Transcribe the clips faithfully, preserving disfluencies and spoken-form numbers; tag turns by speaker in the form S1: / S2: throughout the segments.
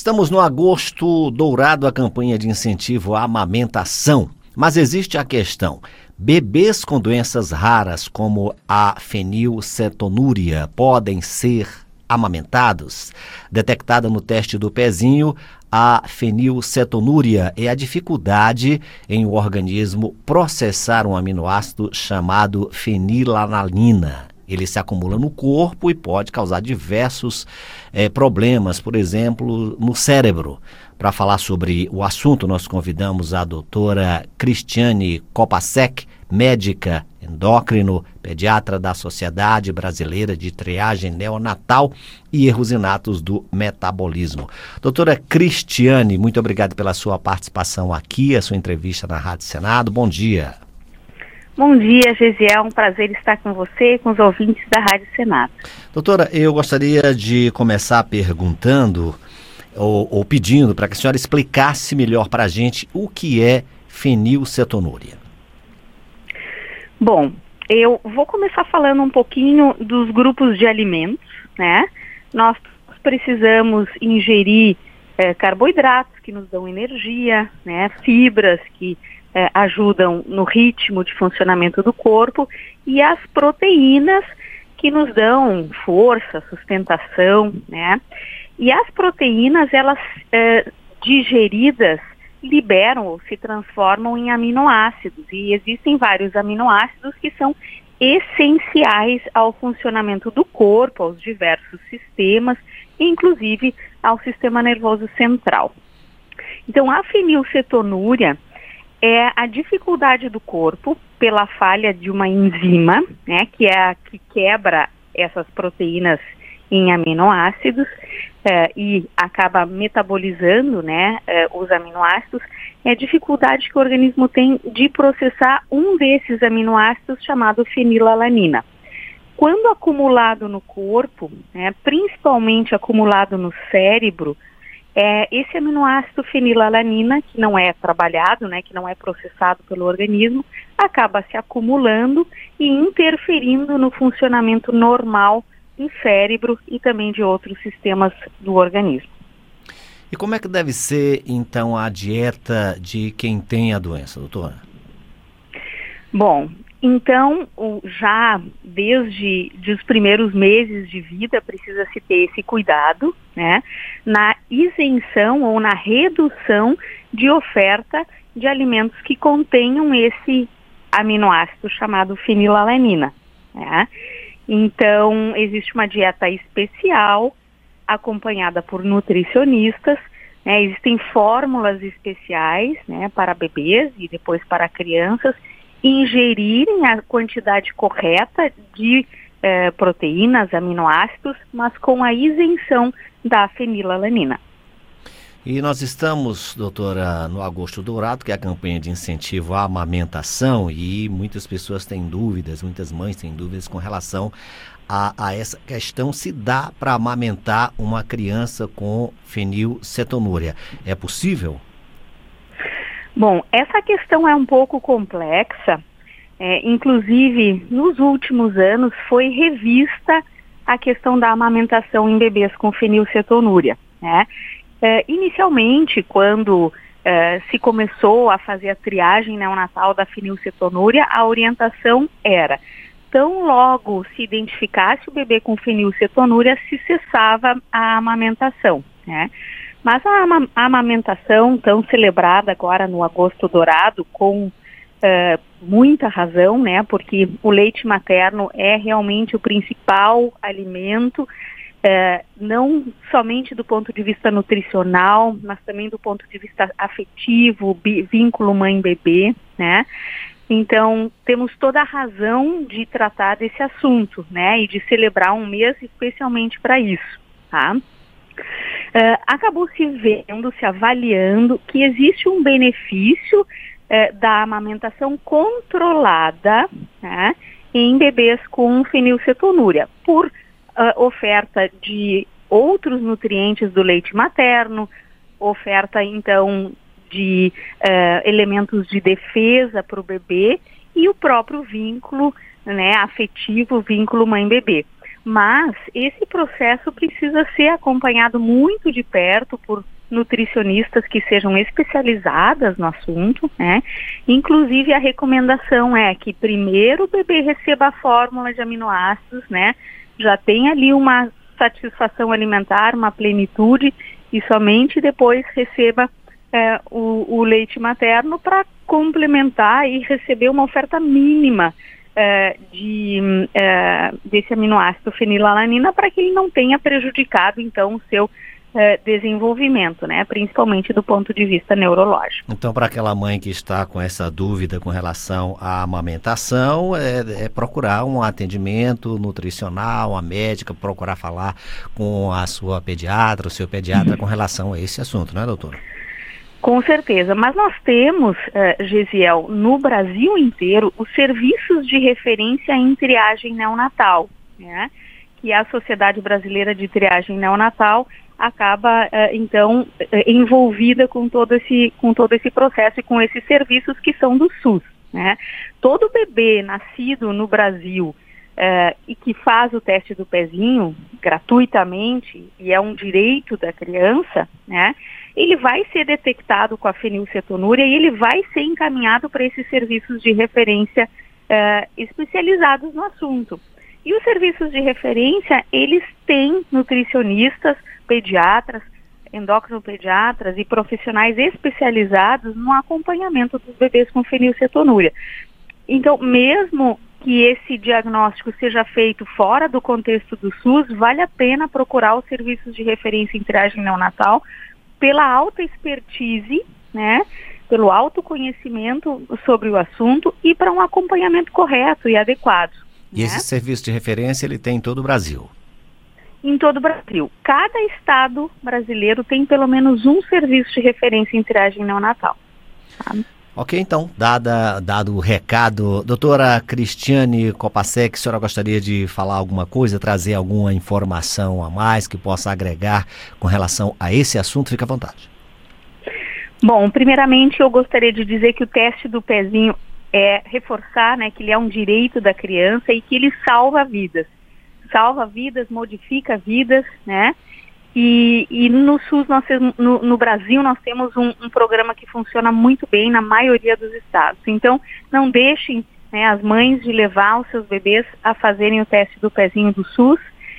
S1: Estamos no agosto dourado, a campanha de incentivo à amamentação. Mas existe a questão: bebês com doenças raras como a fenilcetonúria podem ser amamentados? Detectada no teste do pezinho, a fenilcetonúria é a dificuldade em o organismo processar um aminoácido chamado fenilalanina. Ele se acumula no corpo e pode causar diversos eh, problemas, por exemplo, no cérebro. Para falar sobre o assunto, nós convidamos a doutora Cristiane Kopacek, médica endócrino, pediatra da Sociedade Brasileira de Triagem Neonatal e Erros Inatos do Metabolismo. Doutora Cristiane, muito obrigado pela sua participação aqui, a sua entrevista na Rádio Senado. Bom dia.
S2: Bom dia, Gesiel. Um prazer estar com você e com os ouvintes da Rádio Senado.
S1: Doutora, eu gostaria de começar perguntando ou, ou pedindo para que a senhora explicasse melhor para a gente o que é fenilcetonúria.
S2: Bom, eu vou começar falando um pouquinho dos grupos de alimentos, né? Nós precisamos ingerir eh, carboidratos que nos dão energia, né? Fibras que eh, ajudam no ritmo de funcionamento do corpo e as proteínas que nos dão força, sustentação, né? E as proteínas, elas eh, digeridas, liberam ou se transformam em aminoácidos. E existem vários aminoácidos que são essenciais ao funcionamento do corpo, aos diversos sistemas, inclusive ao sistema nervoso central. Então, a fenilcetonúria é a dificuldade do corpo pela falha de uma enzima, né, que é a que quebra essas proteínas em aminoácidos eh, e acaba metabolizando, né, eh, os aminoácidos. É a dificuldade que o organismo tem de processar um desses aminoácidos chamado fenilalanina. Quando acumulado no corpo, né, principalmente acumulado no cérebro, é, esse aminoácido fenilalanina, que não é trabalhado, né, que não é processado pelo organismo, acaba se acumulando e interferindo no funcionamento normal do cérebro e também de outros sistemas do organismo.
S1: E como é que deve ser, então, a dieta de quem tem a doença, doutora?
S2: Bom, então, já desde de os primeiros meses de vida, precisa-se ter esse cuidado, né, na isenção ou na redução de oferta de alimentos que contenham esse aminoácido chamado fenilalanina, né? Então, existe uma dieta especial, acompanhada por nutricionistas, né? Existem fórmulas especiais, né, para bebês e depois para crianças ingerirem a quantidade correta de eh, proteínas, aminoácidos, mas com a isenção da fenilalanina.
S1: E nós estamos, doutora, no Agosto Dourado, que é a campanha de incentivo à amamentação, e muitas pessoas têm dúvidas, muitas mães têm dúvidas com relação a, a essa questão, se dá para amamentar uma criança com fenilcetonúria. É possível?
S2: Bom, essa questão é um pouco complexa, é, inclusive nos últimos anos foi revista a questão da amamentação em bebês com fenilcetonúria, né? É, inicialmente, quando é, se começou a fazer a triagem neonatal da fenilcetonúria, a orientação era: tão logo se identificasse o bebê com fenilcetonúria, se cessava a amamentação, né? Mas a, ama- a amamentação, tão celebrada agora no Agosto Dourado, com é, muita razão, né? Porque o leite materno é realmente o principal alimento, É, não somente do ponto de vista nutricional, mas também do ponto de vista afetivo, bi, vínculo mãe-bebê, né? Então, temos toda a razão de tratar desse assunto, né? E de celebrar um mês especialmente para isso, tá? É, acabou se vendo, se avaliando que existe um benefício é, da amamentação controlada, né, em bebês com fenilcetonúria, por Uh, oferta de outros nutrientes do leite materno, oferta então de uh, elementos de defesa para o bebê e o próprio vínculo, né, afetivo, vínculo mãe-bebê. Mas esse processo precisa ser acompanhado muito de perto por nutricionistas que sejam especializadas no assunto, né? Inclusive a recomendação é que primeiro o bebê receba a fórmula de aminoácidos, né? Já tem ali uma satisfação alimentar, uma plenitude, e somente depois receba é, o, o leite materno para complementar e receber uma oferta mínima é, de, é, desse aminoácido fenilalanina, para que ele não tenha prejudicado então o seu é, desenvolvimento, né? Principalmente do ponto de vista neurológico.
S1: Então, para aquela mãe que está com essa dúvida com relação à amamentação, é, é procurar um atendimento nutricional, a médica, procurar falar com a sua pediatra, o seu pediatra, uhum, com relação a esse assunto, não é, doutora?
S2: Com certeza, mas nós temos, uh, Gesiel, no Brasil inteiro, os serviços de referência em triagem neonatal, né? Que a Sociedade Brasileira de Triagem Neonatal acaba, uh, então, uh, envolvida com todo, esse, com todo esse processo e com esses serviços que são do SUS, né? Todo bebê nascido no Brasil uh, e que faz o teste do pezinho gratuitamente, e é um direito da criança, né? Ele vai ser detectado com a fenilcetonúria e ele vai ser encaminhado para esses serviços de referência uh, especializados no assunto. E os serviços de referência, eles têm nutricionistas, pediatras, endocrinopediatras e profissionais especializados no acompanhamento dos bebês com fenilcetonúria. Então, mesmo que esse diagnóstico seja feito fora do contexto do SUS, vale a pena procurar os serviços de referência em triagem neonatal pela alta expertise, né, pelo autoconhecimento sobre o assunto e para um acompanhamento correto e adequado.
S1: E esse serviço de referência ele tem em todo o Brasil?
S2: Em todo o Brasil. Cada estado brasileiro tem pelo menos um serviço de referência em triagem neonatal. Tá?
S1: Ok, então, dada, dado o recado, doutora Cristiane Kopacek, a senhora gostaria de falar alguma coisa, trazer alguma informação a mais que possa agregar com relação a esse assunto? Fique à vontade.
S2: Bom, primeiramente eu gostaria de dizer que o teste do pezinho é reforçar, né, que ele é um direito da criança e que ele salva vidas. Salva vidas, modifica vidas, né? E, e no SUS, nós temos, no, no Brasil, nós temos um, um programa que funciona muito bem na maioria dos estados. Então, não deixem, né, as mães de levar os seus bebês a fazerem o teste do pezinho do SUS.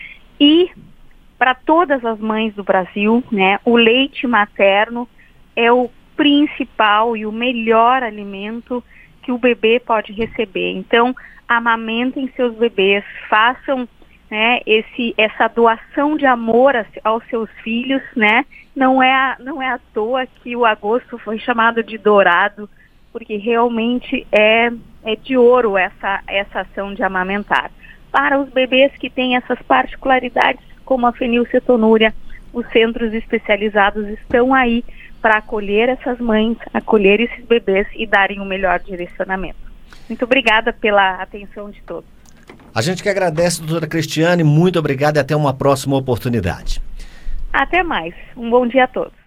S2: E para todas as mães do Brasil, né, o leite materno é o principal e o melhor alimento que o bebê pode receber. Então, amamentem seus bebês, façam, né, esse, essa doação de amor a, aos seus filhos, né? Não é, a, não é à toa que o agosto foi chamado de dourado, porque realmente é, é de ouro essa, essa ação de amamentar. Para os bebês que têm essas particularidades, como a fenilcetonúria, os centros especializados estão aí para acolher essas mães, acolher esses bebês e darem o melhor direcionamento. Muito obrigada pela atenção de todos.
S1: A gente que agradece, doutora Cristiane, muito obrigada e até uma próxima oportunidade.
S2: Até mais. Um bom dia a todos.